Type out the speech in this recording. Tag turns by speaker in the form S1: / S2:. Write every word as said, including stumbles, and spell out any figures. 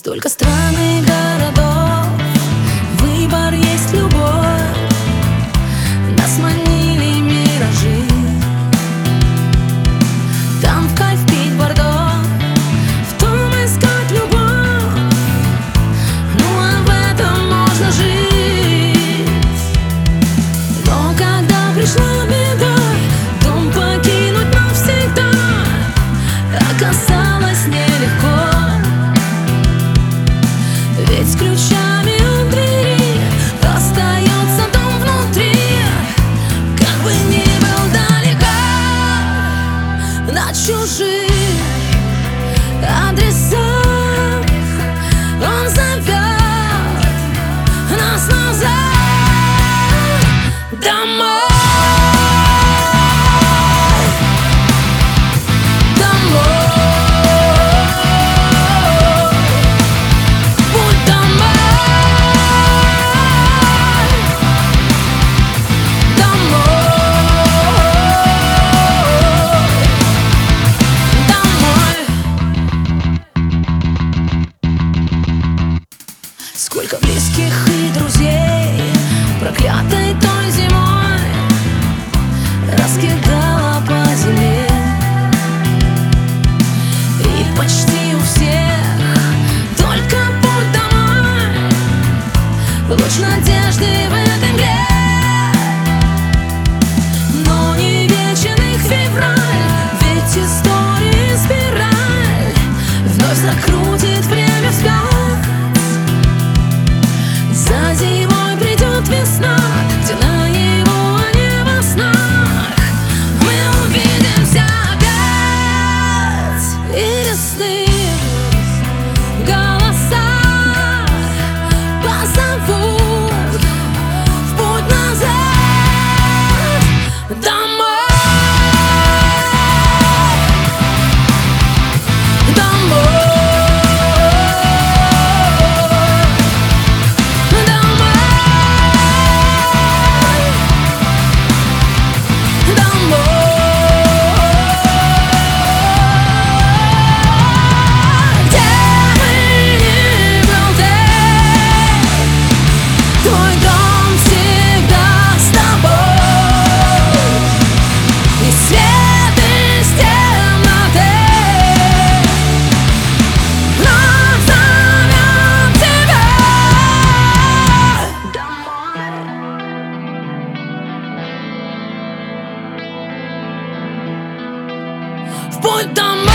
S1: Столько стран и городов, выбор есть любовь. Нас манили миражи, там в кайф пить бордо, в том искать любовь. Ну а в этом можно жить. Но когда пришла беда, дом покинуть навсегда оказалось нелегко. Ведь с ключами у двери остается дом внутри. Как бы ни был далеко на чужих адресах, он зовет нас назад домой. Сколько близких и друзей проклятой той зимой раскидала по земле. И почти у всех только путь домой, луч надежды в этой мгле. Но не вечен их февраль, ведь истории спираль вновь закрутит время вспять. За зимой придет весна, где на его, а не во снах мы увидимся опять. И весны голоса позовут в путь назад домой. Путь домой.